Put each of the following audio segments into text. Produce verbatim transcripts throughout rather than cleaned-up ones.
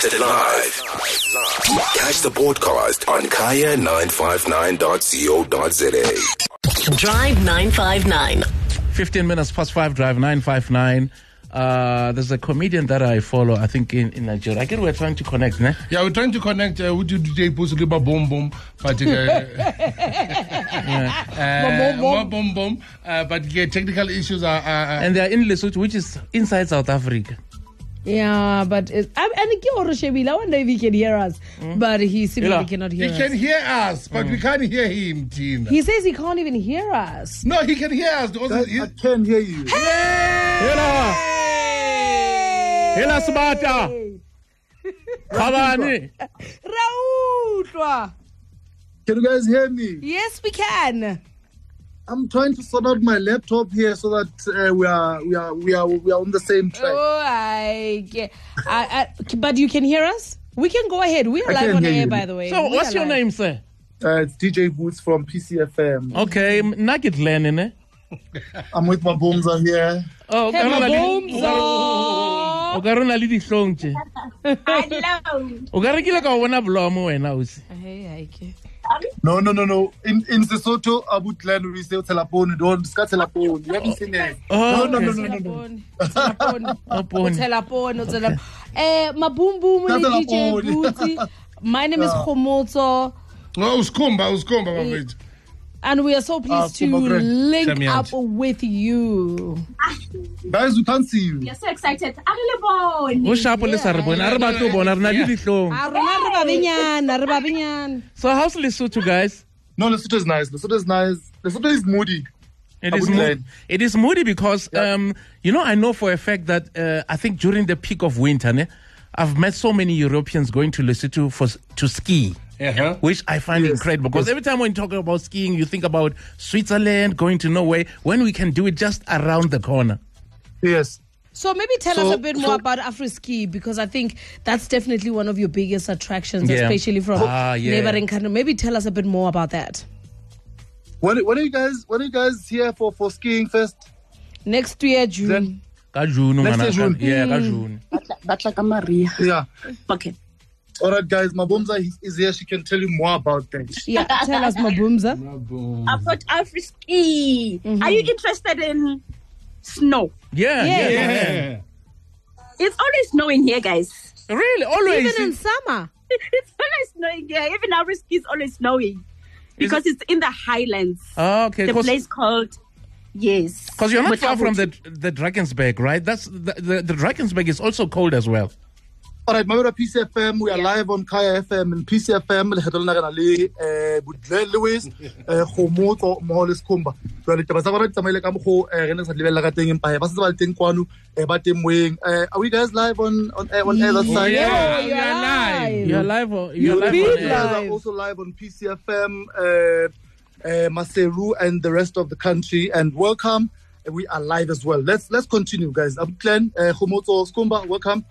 Broadcasted live. Catch the broadcast on kaya nine five nine dot co dot za. Drive nine five nine. fifteen minutes past five, Drive nine five nine. Uh, there's a comedian that I follow, I think, in, in Nigeria. I guess we're trying to connect, ne? Yeah, we're trying to connect uh, with D J Puss Riba Boom Boom, but uh, uh, more boom boom, uh, but yeah, technical issues are, are, are and they are in Lesotho, which is inside South Africa. Yeah, but it, and I wonder if he can hear us, mm. but he simply Yeah. cannot hear he us. can hear us, but we can't hear him, Tina. He says he can't even hear us. No, he can hear us. Also, he- I can hear you. Hela! Hela Sabata! Khabani! Rautlwa. Can you guys hear me? Yes, we can. I'm trying to sort out my laptop here so that uh, we are we are we are we are on the same track. Oh, I get. I, I, but you can hear us? We can go ahead. We are I live can on hear air, you. by the way. So, We what's are your live. name, sir? Uh, it's D J Boots from P C F M. Okay, Nugget Lennon, eh? I'm with my booms are here. Oh, Hey, Karuna li- Mabomzo. o ka rona le dihlong tje. O ka re kile ka o bona blomo wena ausi. Hey, I get. No, no, no, no. In in Sesotho, Abu Tlan, we say telapone. Don't discuss telapone. You haven't seen it. Oh, No, no, okay. no, no, no, no. Telapone. Opone. Telapone. Telapone. Eh, Mabumbu That's D J Telapone. Bootsy. My name is Khomotso, no, uskumba, uskumba, bafethu. and we are so pleased Ah, to Khomotso. link Shamiyant. up with you. Guys, we can't see you. You're so excited. Arilebone. O shapo le sa re bona, re batlo bona, re na le dihlong. Ah, rona re babenyana, re babenyana. So how's Lesotho, guys? No, Lesotho is nice. Lesotho is nice. Lesotho is moody. It I is would mo- say. it is moody because Yeah. um, you know, I know for a fact that uh, I think during the peak of winter, ne, I've met so many Europeans going to Lesotho for to ski. Uh-huh. Which I find Yes, incredible because yes. every time when you talk about skiing, you think about Switzerland, going to Norway, when we can do it just around the corner. Yes. So maybe tell So- us a bit more so- about Afro-Ski, because I think that's definitely one of your biggest attractions, Yeah. especially from Ah, yeah. neighboring country. Maybe tell us a bit more about that. When when are you guys when are you guys here for for skiing first? Next year, June. Then Ka June, Next ngwana year, ka- June. Yeah, ka June. Batlaka Maria. yeah. Okay. All right, guys. My booms is here. She can tell you more about that. Yeah, tell us, Mabumza. I've got Afri-Ski. Are you interested in snow? Yeah, yeah, Yeah. yeah. It's always snowing here, guys. Really, always. Even in summer. It's always snowing here. Even Afri-Ski is always snowing. Because it's in the highlands. Oh, okay, The because place called, yes. you're not far from Mothaboti. the the Drakensberg, right? That's the, the the Drakensberg is also cold as well. All right, Mabera P C F M. We are Yeah. live on Kaya F M and P C F M. Le hetolo na kana le eh Budle Lewis eh Khomotso mo le Skhumba. Jwale taba tsa bona di tsamaile ka mo eh re ne sa lebella ka teng empa ba se ba le teng kwano eh ba teng moeng. Eh are we guys live on on eh, on air that side? Yeah. Oh, you're alive. You're live. on- You're live. big on You air. guys live. are also live on P C F M, uh, uh, Maseru, and the rest of the country. And welcome. We are live as well. Let's let's continue, guys. I'm Glenn uh, Khomotso Skhumba. Welcome.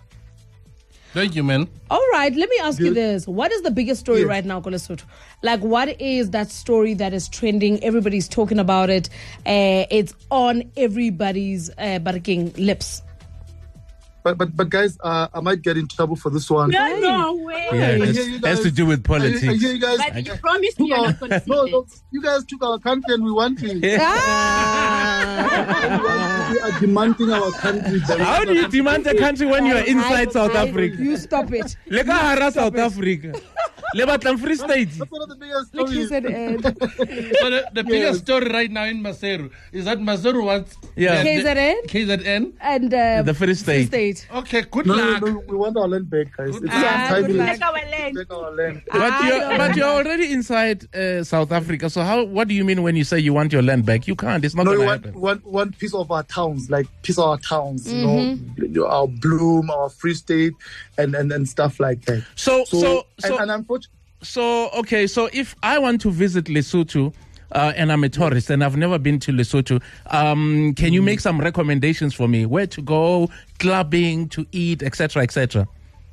Thank you, man. All right, let me ask you Good. this. What is the biggest story Yes. right now, Kolesotho? Like, what is that story that is trending? Everybody's talking about it. Uh, it's on everybody's uh, barking lips. But but but guys, uh, I might get in trouble for this one. No, no way. Yeah, I it hear you has guys- to do with I, I hear politics. you guys. But you promised me took you're our- not going to say no, that. no, you guys took our country and we want it. Ah! We are demanding our country. How do you demand a country when you are inside South Africa? You stop it. Le ka hara South Africa. Le batlang Free State. That's one of the biggest Like you stories. said, uh, So the, the biggest story right now in Maseru is that Maseru wants Yeah. the- K Z N? K Z N. and uh, The Free State. State. Okay, good No, no, luck. no, we want our land back, guys. It's Ah, time good to luck. Take our land. take our land. But I you're, don't but you're know. already inside uh, South Africa. So how? What do you mean when you say you want your land back? You can't. It's not No, we going to want happen. one one piece of our towns, like piece of our towns, you Mm-hmm. know, our Bloom, our Free State, and and, and stuff like that. So so so and, and unfortunately, so okay. So if I want to visit Lesotho. Uh, and I'm a tourist, and I've never been to Lesotho. Um, can you make some recommendations for me? Where to go, clubbing, to eat, et cetera, et cetera.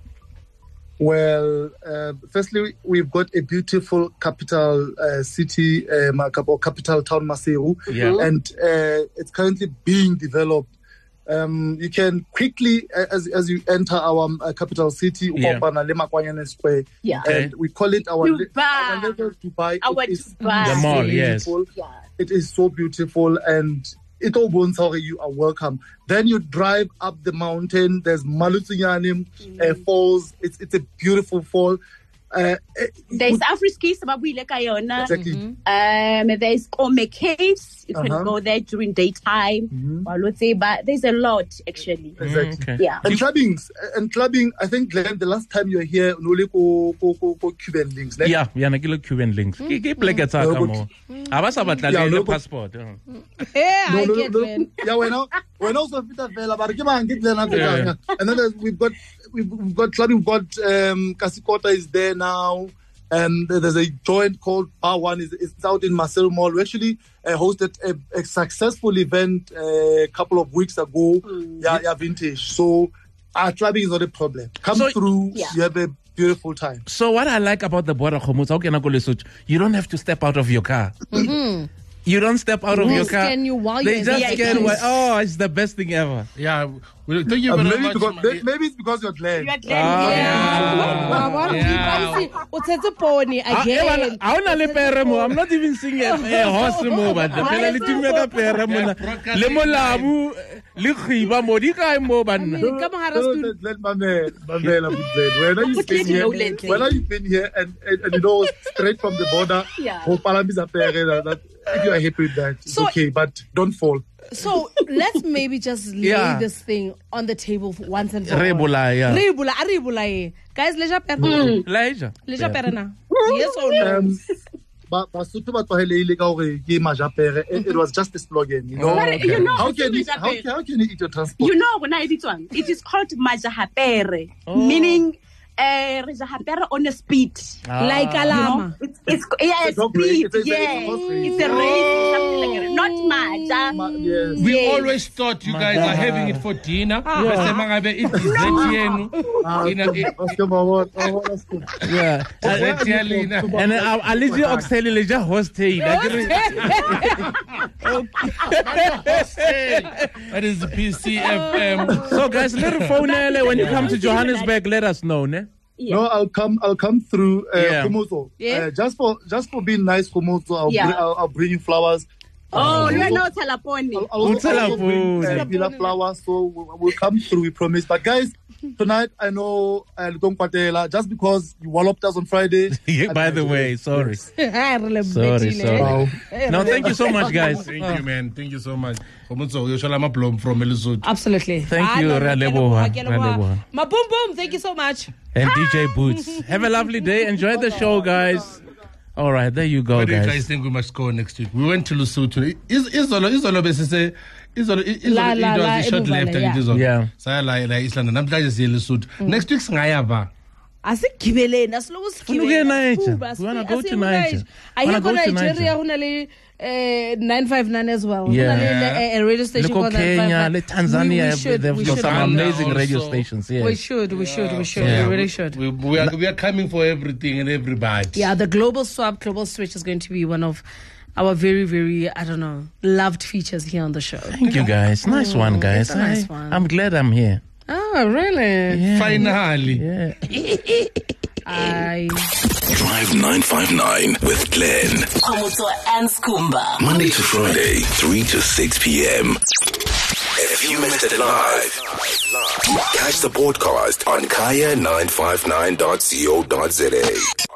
well, uh, firstly, we've got a beautiful capital uh, city, um, or capital town, Maseru, Yeah. and uh, it's currently being developed. Um, you can quickly, uh, as as you enter our um, uh, capital city, Yeah. Ukopana, Le Makwanyane Square, Yeah. and we call it our, li- Dubai. our little Dubai. Our It is Dubai. The mall, yes. beautiful. Yeah. It is so beautiful, and it all bones how you are welcome. Then you drive up the mountain. There's Malutsunyani uh, Falls. It's it's a beautiful fall. Uh, it- There's Afriskis, Babuile Kayona. exactly. Um, there's Ome Caves. You can Uh-huh. go there during daytime. Mm-hmm. But there's a lot, actually. Exactly. Okay. Yeah. And clubbing, and clubbing. I think Glenn, the last time you were here, nole ko ko ko ko Cuban links. ne? Yeah, yeah, na ke le Cuban links. Ke ke pleke tsa ka No, mo. Ha ba sa batla Yeah, le no, le but- passport. uh. Yeah, No, I no, get no. man. Yeah, when I when also Peter Vela, but come on, get Glenn after Yeah. that. And then there's- we've got we've, we've got clubbing. We've got um, Kasikota is there now. And there's a joint called Bar One. It's, it's out in Marcel Mall. We actually uh, hosted a, a successful event uh, a couple of weeks ago. Yeah, yeah, vintage. So our clubbing is not a problem. Come So- through. Yeah. You have a beautiful time. So what I like about the border Khomotso, okay, na go Lesotho, you don't have to step out of your car. You don't step out of They your car. scan you while they you're just there. scan. Yes. Oh, it's the best thing ever. Yeah, well, thank you Uh, very maybe, much. because, ma- may- maybe it's because you're Glenn. You are glad. Ah, Yeah. Wa bona Yeah. people see, o tshetse pone Ah, eh, again. bana, ha ona le pere mo. I'm not even seeing a, a horse mo, but the fela le tumme ka pere mo na. Le molabu le khiba mo di kae mo banna. mean, come on, No, Harastu. let, let my man, my man, I'm Glenn. When are you Put been it here? low, Lentley. When are you been here? And, and, and you know, straight from the border. Yeah. Ho Palamisa Pere, that- that- If you are happy with that, it's So- okay. But don't fall. So let's maybe just lay Yeah. this thing on the table for once and for all. Re bula, yeah. Re bula, a re bula eh. Guys, leja pere. Elijah. Leja pere na. Yes or no? Um, but Basotho ba tlwaelehile ka hore ke majapere. It, it was just a slogan, you know. But you know, How it's can you majapere. how, can- how can you eat your transport? You know, when I did one, it is called Majahapere, meaning uh, Majahapere on a speed. Like You know? Alama. It's, it's yeah, It's a dog race. speed. It's a- it's a Yeah, horse race. it's a race, something like that. Not Maja. Ma- yes. We Yes. always thought you guys are having it for dinner. Ah. Bese mangabe it is yenu. Ah, Ina- Oscar, Oscar, Mawot, oh, that's good. Yeah. Zeti yalina. And uh, I legit oxtail le ja horse tail. I That is the P C F M. So guys, little phone ele, when you come to Johannesburg, let us know, ne? No, I'll come. I'll come through. Uh, Yeah. Khomotso. Yeah. Uh, just for just for being nice, Khomotso. I'll, Yeah. bring, I'll, I'll bring you flowers. Oh, you are not Talaponi. I'll, I'll, also- Utsela I'll also bring uh, phone. Bila flowers. So we'll, we'll come through. We promise. But guys, tonight I know uh, Luton Kwatela, just because you walloped us on Friday. Yeah, by the way, sorry. Sorry, sorry. Wow. No, thank you so much, guys. Thank you, man. Thank you so much. Khomotso, yo shala mablom from Lesotho. Absolutely. Thank Ah, you, no, no, Ra ke a leboha, leboha, ke a ra leboha. leboha. Ma boom boom, thank you so much. And D J Boots. Have a lovely day. Enjoy the show, guys. All right, there you go, What do you guys guys. think we must go next week? We went to Lesotho. Is Izolo Izolo besise Izolo La, Izolo la, it la, was a short Ebuvale, left yeah. and Izolo. Yeah. Saya la la Islanda. Namhlanje siye Lesotho. Next week singaya ba. Asigibeleni asiloku Funa ukuya eNiger. We wanna go to Niger. Wanna go ayikho to Nigeria Niger. kuna le eh, nine five nine as well. Yeah. Kuna le- le- a radio station Look called at Kenya, nine let five nine. Tanzania, We- we should, they've we got should. some Uganda amazing radio also. stations. We Yes. should, we should, we should, Yeah. we really should. We, we, are, we are coming for everything and everybody. Yeah, the global swap, global switch is going to be one of our very, very, I don't know, loved features here on the show. Thank you, guys. Nice one, guys. it's a nice I- one. I'm glad I'm here. Oh, really? Yeah. Finally. Yeah. I. Drive nine five nine with Glenn. Khomotso and Skumba. Monday to Friday, three to six p.m. If you missed it live, catch the podcast on kaya nine five nine dot co dot za.